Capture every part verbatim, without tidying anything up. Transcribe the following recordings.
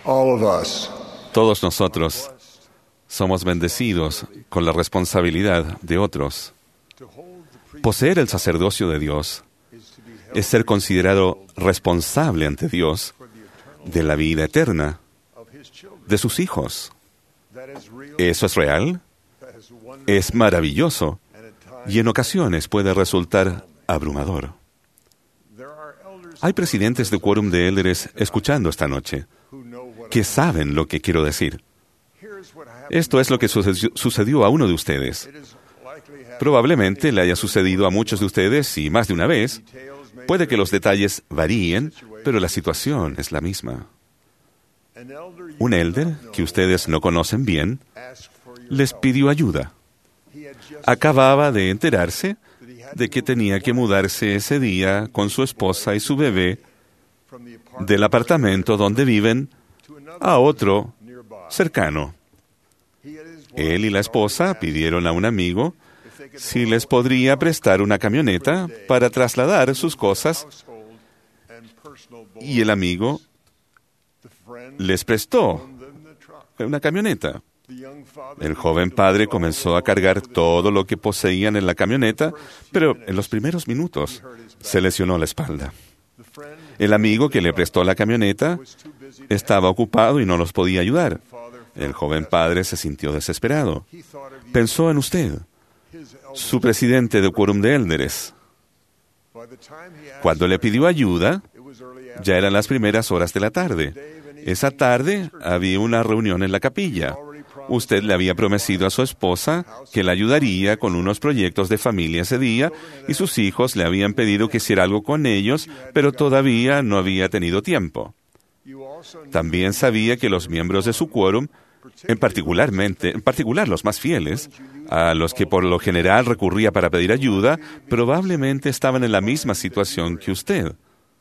All of us. Todos nosotros somos bendecidos con la responsabilidad de otros. Poseer el sacerdocio de Dios es ser considerado responsable ante Dios de la vida eterna de sus hijos. ¿Eso es real? Es maravilloso y en ocasiones puede resultar abrumador. Hay presidentes de quórum de élderes escuchando esta noche que saben lo que quiero decir. Esto es lo que sucedió, sucedió a uno de ustedes. Probablemente le haya sucedido a muchos de ustedes y más de una vez. Puede que los detalles varíen, pero la situación es la misma. Un elder que ustedes no conocen bien les pidió ayuda. Acababa de enterarse de que tenía que mudarse ese día con su esposa y su bebé del apartamento donde viven a otro cercano. Él y la esposa pidieron a un amigo si les podría prestar una camioneta para trasladar sus cosas, y el amigo les prestó una camioneta. El joven padre comenzó a cargar todo lo que poseían en la camioneta, pero en los primeros minutos se lesionó la espalda. El amigo que le prestó la camioneta estaba ocupado y no los podía ayudar. El joven padre se sintió desesperado. Pensó en usted, su presidente de quórum de élderes. Cuando le pidió ayuda, ya eran las primeras horas de la tarde. Esa tarde había una reunión en la capilla. Usted le había prometido a su esposa que la ayudaría con unos proyectos de familia ese día, y sus hijos le habían pedido que hiciera algo con ellos, pero todavía no había tenido tiempo. También sabía que los miembros de su quórum, en, particularmente, en particular los más fieles, a los que por lo general recurría para pedir ayuda, probablemente estaban en la misma situación que usted.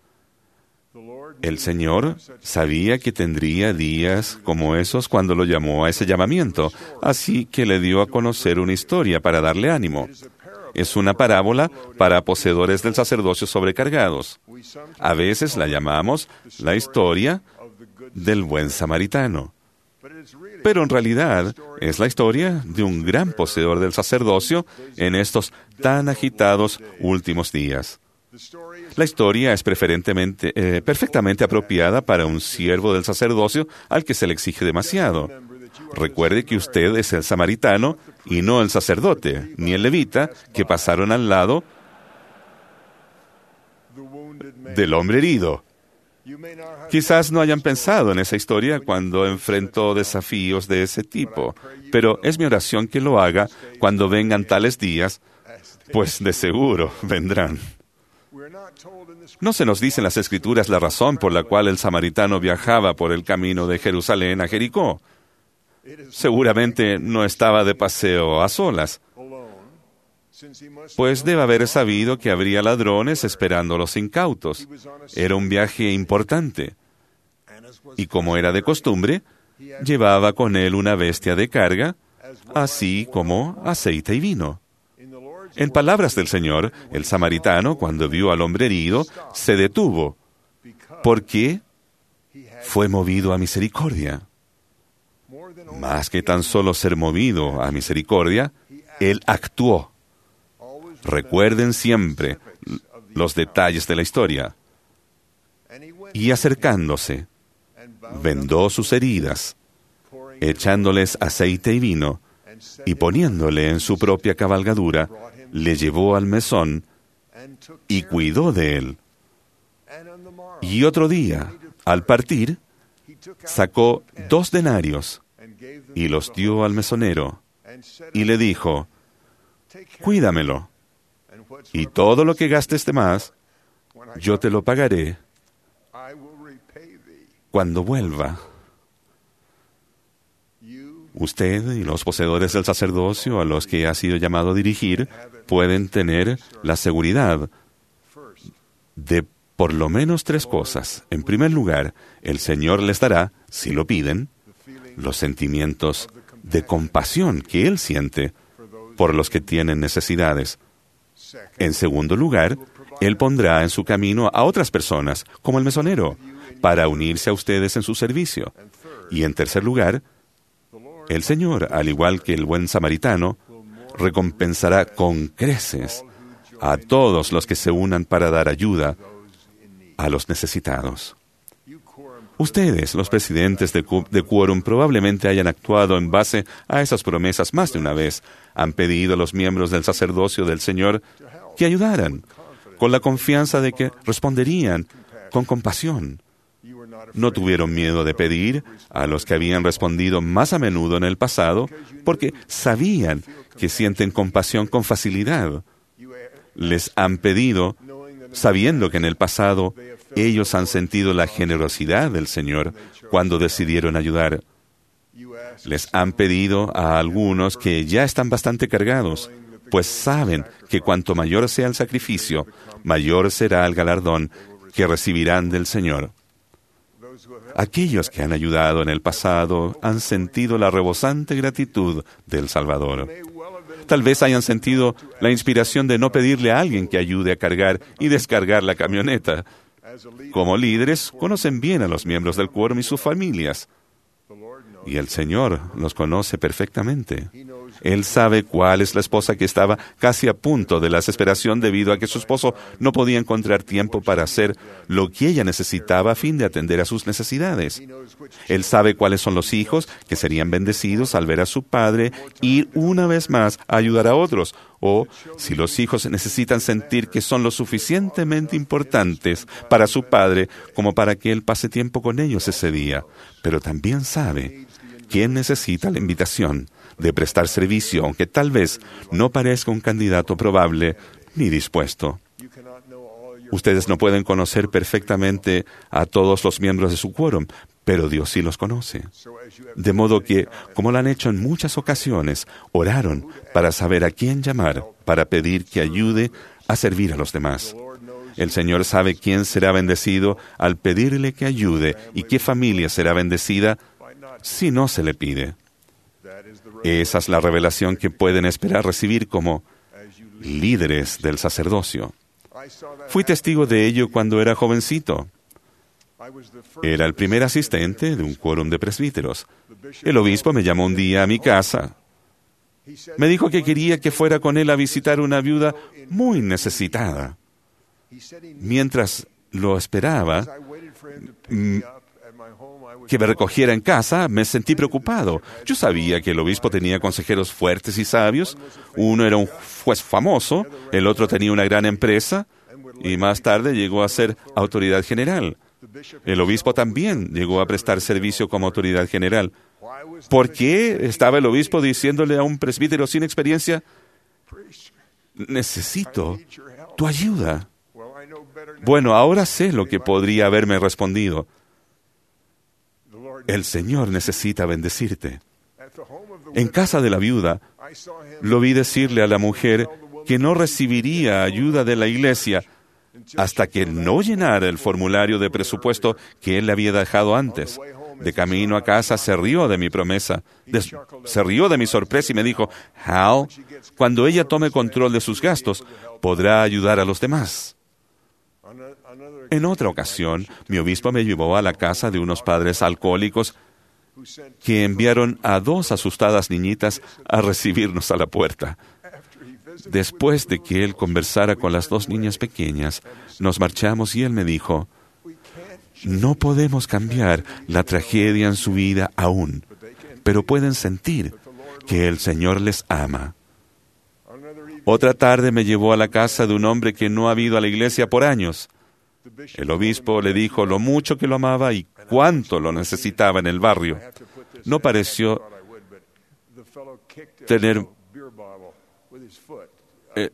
El Señor sabía que tendría días como esos cuando lo llamó a ese llamamiento, así que le dio a conocer una historia para darle ánimo. Es una parábola para poseedores del sacerdocio sobrecargados. A veces la llamamos la historia del buen samaritano. Pero en realidad es la historia de un gran poseedor del sacerdocio en estos tan agitados últimos días. La historia es preferentemente, eh, perfectamente apropiada para un siervo del sacerdocio al que se le exige demasiado. Recuerde que usted es el samaritano y no el sacerdote, ni el levita, que pasaron al lado del hombre herido. Quizás no hayan pensado en esa historia cuando enfrentó desafíos de ese tipo, pero es mi oración que lo haga cuando vengan tales días, pues de seguro vendrán. No se nos dice en las Escrituras la razón por la cual el samaritano viajaba por el camino de Jerusalén a Jericó. Seguramente no estaba de paseo a solas, pues debe haber sabido que habría ladrones esperando a los incautos. Era un viaje importante. Y como era de costumbre, llevaba con él una bestia de carga, así como aceite y vino. En palabras del Señor, el samaritano, cuando vio al hombre herido, se detuvo, porque fue movido a misericordia. Más que tan solo ser movido a misericordia, él actuó. Recuerden siempre los detalles de la historia. Y acercándose, vendó sus heridas, echándoles aceite y vino, y poniéndole en su propia cabalgadura, le llevó al mesón y cuidó de él. Y otro día, al partir, sacó dos denarios y los dio al mesonero, y le dijo, cuídamelo, y todo lo que gastes de más, yo te lo pagaré cuando vuelva. Usted y los poseedores del sacerdocio a los que ha sido llamado a dirigir pueden tener la seguridad de por lo menos tres cosas. En primer lugar, el Señor les dará, si lo piden, los sentimientos de compasión que Él siente por los que tienen necesidades. En segundo lugar, Él pondrá en su camino a otras personas, como el mesonero, para unirse a ustedes en su servicio. Y en tercer lugar, el Señor, al igual que el buen samaritano, recompensará con creces a todos los que se unan para dar ayuda a los necesitados. Ustedes, los presidentes de, de Quórum, probablemente hayan actuado en base a esas promesas más de una vez. Han pedido a los miembros del sacerdocio del Señor que ayudaran, con la confianza de que responderían con compasión. No tuvieron miedo de pedir a los que habían respondido más a menudo en el pasado, porque sabían que sienten compasión con facilidad. Les han pedido, sabiendo que en el pasado ellos han sentido la generosidad del Señor cuando decidieron ayudar. Les han pedido a algunos que ya están bastante cargados, pues saben que cuanto mayor sea el sacrificio, mayor será el galardón que recibirán del Señor. Aquellos que han ayudado en el pasado han sentido la rebosante gratitud del Salvador. Tal vez hayan sentido la inspiración de no pedirle a alguien que ayude a cargar y descargar la camioneta. Como líderes, conocen bien a los miembros del Quórum y sus familias. Y el Señor los conoce perfectamente. Él sabe cuál es la esposa que estaba casi a punto de la desesperación debido a que su esposo no podía encontrar tiempo para hacer lo que ella necesitaba a fin de atender a sus necesidades. Él sabe cuáles son los hijos que serían bendecidos al ver a su padre ir una vez más a ayudar a otros, o si los hijos necesitan sentir que son lo suficientemente importantes para su padre como para que él pase tiempo con ellos ese día. Pero también sabe quién necesita la invitación de prestar servicio, aunque tal vez no parezca un candidato probable ni dispuesto. Ustedes no pueden conocer perfectamente a todos los miembros de su quórum, pero Dios sí los conoce. De modo que, como lo han hecho en muchas ocasiones, oraron para saber a quién llamar, para pedir que ayude a servir a los demás. El Señor sabe quién será bendecido al pedirle que ayude y qué familia será bendecida si no se le pide. Esa es la revelación que pueden esperar recibir como líderes del sacerdocio. Fui testigo de ello cuando era jovencito. Era el primer asistente de un quórum de presbíteros. El obispo me llamó un día a mi casa. Me dijo que quería que fuera con él a visitar una viuda muy necesitada. Mientras lo esperaba, que me recogiera en casa, me sentí preocupado. Yo sabía que el obispo tenía consejeros fuertes y sabios. Uno era un juez famoso, el otro tenía una gran empresa, y más tarde llegó a ser autoridad general. El obispo también llegó a prestar servicio como autoridad general. ¿Por qué estaba el obispo diciéndole a un presbítero sin experiencia: necesito tu ayuda? Bueno, ahora sé lo que podría haberme respondido. El Señor necesita bendecirte. En casa de la viuda, lo vi decirle a la mujer que no recibiría ayuda de la iglesia hasta que no llenara el formulario de presupuesto que él le había dejado antes. De camino a casa se rió de mi promesa, de, se rió de mi sorpresa y me dijo: Hal, cuando ella tome control de sus gastos, podrá ayudar a los demás. En otra ocasión, mi obispo me llevó a la casa de unos padres alcohólicos que enviaron a dos asustadas niñitas a recibirnos a la puerta. Después de que él conversara con las dos niñas pequeñas, nos marchamos y él me dijo: no podemos cambiar la tragedia en su vida aún, pero pueden sentir que el Señor les ama. Otra tarde me llevó a la casa de un hombre que no ha ido a la iglesia por años. El obispo le dijo lo mucho que lo amaba y cuánto lo necesitaba en el barrio. No pareció tener eh,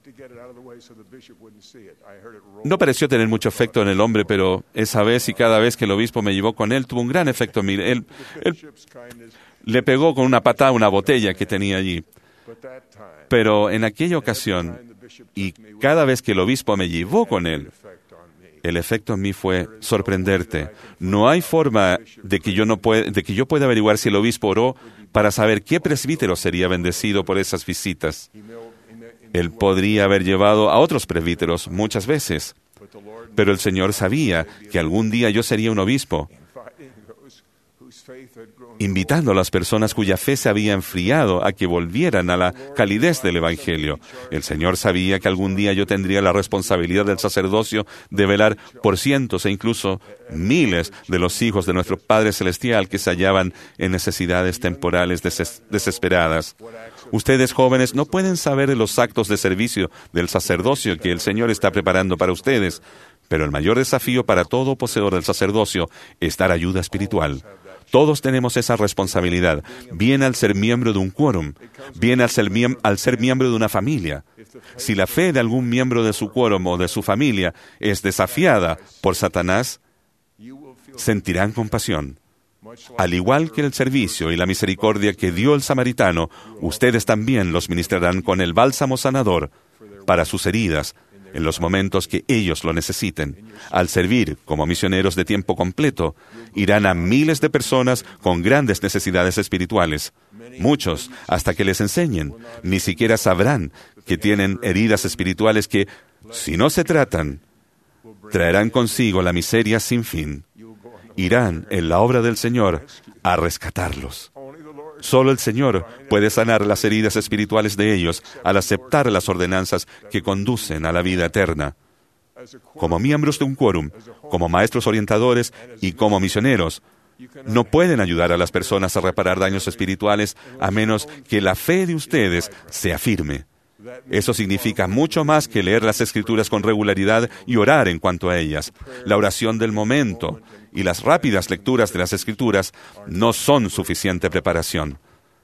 no pareció tener mucho efecto en el hombre, pero esa vez y cada vez que el obispo me llevó con él tuvo un gran efecto en mí. Él, él le pegó con una patada una botella que tenía allí. Pero en aquella ocasión, y cada vez que el obispo me llevó con él, el efecto en mí fue sorprenderte. No hay forma de que yo no pueda, de que yo pueda averiguar si el obispo oró para saber qué presbítero sería bendecido por esas visitas. Él podría haber llevado a otros presbíteros muchas veces, Pero el Señor sabía que algún día yo sería un obispo, invitando a las personas cuya fe se había enfriado a que volvieran a la calidez del Evangelio. El Señor sabía que algún día yo tendría la responsabilidad del sacerdocio de velar por cientos e incluso miles de los hijos de nuestro Padre Celestial que se hallaban en necesidades temporales deses- desesperadas. Ustedes, jóvenes, no pueden saber de los actos de servicio del sacerdocio que el Señor está preparando para ustedes, pero el mayor desafío para todo poseedor del sacerdocio es dar ayuda espiritual. Todos tenemos esa responsabilidad, bien al ser miembro de un quórum, bien al ser, miem- al ser miembro de una familia. Si la fe de algún miembro de su quórum o de su familia es desafiada por Satanás, sentirán compasión. Al igual que el servicio y la misericordia que dio el samaritano, ustedes también los ministrarán con el bálsamo sanador para sus heridas, en los momentos que ellos lo necesiten. Al servir como misioneros de tiempo completo, irán a miles de personas con grandes necesidades espirituales. Muchos, hasta que les enseñen, ni siquiera sabrán que tienen heridas espirituales que, si no se tratan, traerán consigo la miseria sin fin. Irán en la obra del Señor a rescatarlos. Solo el Señor puede sanar las heridas espirituales de ellos al aceptar las ordenanzas que conducen a la vida eterna. Como miembros de un quórum, como maestros orientadores y como misioneros, no pueden ayudar a las personas a reparar daños espirituales a menos que la fe de ustedes sea firme. Eso significa mucho más que leer las Escrituras con regularidad y orar en cuanto a ellas. La oración del momento y las rápidas lecturas de las Escrituras no son suficiente preparación.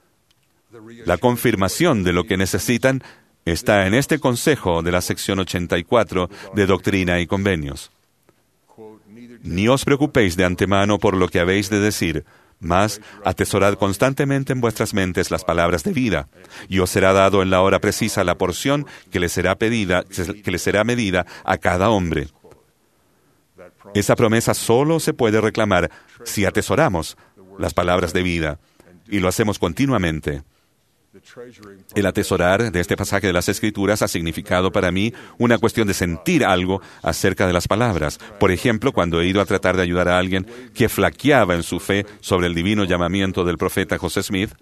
La confirmación de lo que necesitan está en este consejo de la sección ochenta y cuatro de Doctrina y Convenios. Ni os preocupéis de antemano por lo que habéis de decir, mas atesorad constantemente en vuestras mentes las palabras de vida, y os será dado en la hora precisa la porción que le será pedida, que le será medida a cada hombre. Esa promesa solo se puede reclamar si atesoramos las palabras de vida, y lo hacemos continuamente. El atesorar de este pasaje de las Escrituras ha significado para mí una cuestión de sentir algo acerca de las palabras. Por ejemplo, cuando he ido a tratar de ayudar a alguien que flaqueaba en su fe sobre el divino llamamiento del profeta José Smith,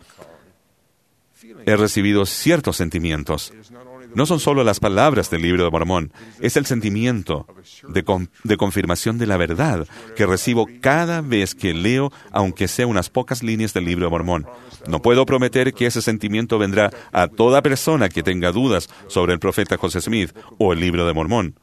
he recibido ciertos sentimientos. No son solo las palabras del Libro de Mormón, es el sentimiento de, con, de confirmación de la verdad que recibo cada vez que leo, aunque sea unas pocas líneas del Libro de Mormón. No puedo prometer que ese sentimiento vendrá a toda persona que tenga dudas sobre el profeta José Smith o el Libro de Mormón.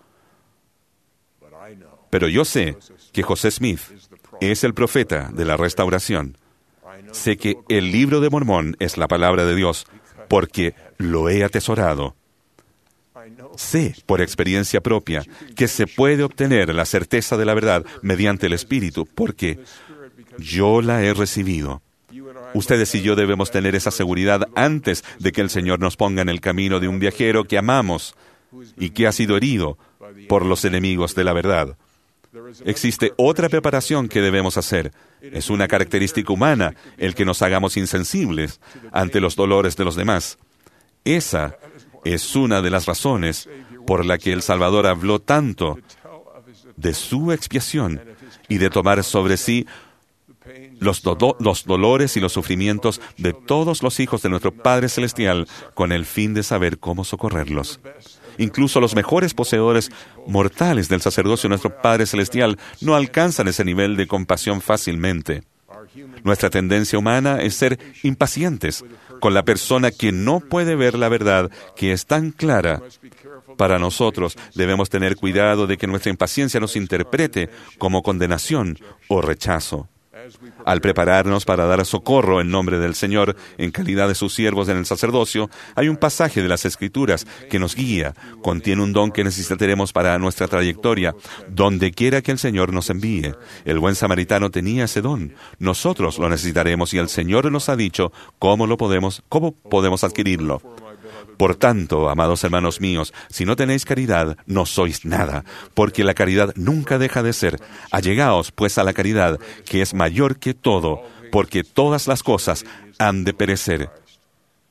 Pero yo sé que José Smith es el profeta de la restauración. Sé que el Libro de Mormón es la palabra de Dios porque lo he atesorado. Sé, por experiencia propia, que se puede obtener la certeza de la verdad mediante el Espíritu, porque yo la he recibido. Ustedes y yo debemos tener esa seguridad antes de que el Señor nos ponga en el camino de un viajero que amamos y que ha sido herido por los enemigos de la verdad. Existe otra preparación que debemos hacer. Es una característica humana el que nos hagamos insensibles ante los dolores de los demás. Esa es una de las razones por la que el Salvador habló tanto de su expiación y de tomar sobre sí los, do- los dolores y los sufrimientos de todos los hijos de nuestro Padre Celestial con el fin de saber cómo socorrerlos. Incluso los mejores poseedores mortales del sacerdocio de nuestro Padre Celestial no alcanzan ese nivel de compasión fácilmente. Nuestra tendencia humana es ser impacientes con la persona que no puede ver la verdad que es tan clara. Para nosotros debemos tener cuidado de que nuestra impaciencia nos interprete como condenación o rechazo. Al prepararnos para dar socorro en nombre del Señor, en calidad de sus siervos en el sacerdocio, hay un pasaje de las Escrituras que nos guía, contiene un don que necesitaremos para nuestra trayectoria, donde quiera que el Señor nos envíe. El buen samaritano tenía ese don. Nosotros lo necesitaremos y el Señor nos ha dicho cómo lo podemos, cómo podemos adquirirlo. Por tanto, amados hermanos míos, si no tenéis caridad, no sois nada, porque la caridad nunca deja de ser. Allegaos, pues, a la caridad, que es mayor que todo, porque todas las cosas han de perecer,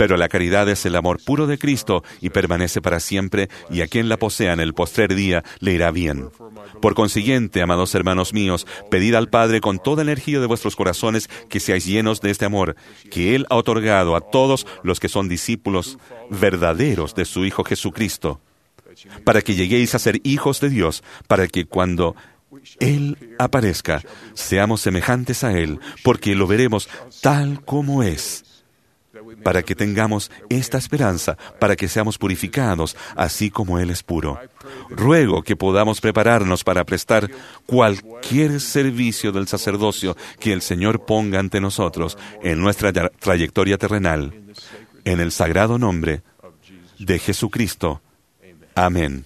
Pero la caridad es el amor puro de Cristo y permanece para siempre, y a quien la posea en el postrer día le irá bien. Por consiguiente, amados hermanos míos, pedid al Padre con toda energía de vuestros corazones que seáis llenos de este amor, que Él ha otorgado a todos los que son discípulos verdaderos de su Hijo Jesucristo, para que lleguéis a ser hijos de Dios, para que cuando Él aparezca, seamos semejantes a Él, porque lo veremos tal como es, para que tengamos esta esperanza, para que seamos purificados, así como Él es puro. Ruego que podamos prepararnos para prestar cualquier servicio del sacerdocio que el Señor ponga ante nosotros en nuestra trayectoria terrenal, en el sagrado nombre de Jesucristo. Amén.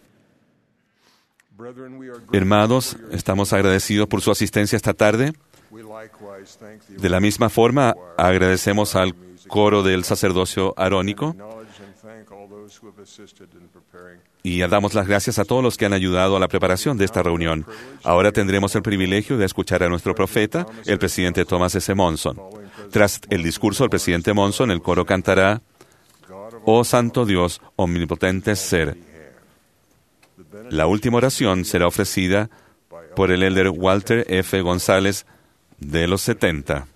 Hermanos, estamos agradecidos por su asistencia esta tarde. De la misma forma, agradecemos al coro del sacerdocio arónico y damos las gracias a todos los que han ayudado a la preparación de esta reunión. Ahora tendremos el privilegio de escuchar a nuestro profeta, el presidente Thomas S. Monson. Tras el discurso del presidente Monson, el coro cantará «Oh Santo Dios, omnipotente ser». La última oración será ofrecida por el elder Walter F. González de los setenta.